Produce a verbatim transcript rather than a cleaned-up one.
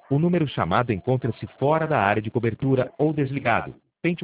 O número chamado encontra-se fora da área de cobertura ou desligado.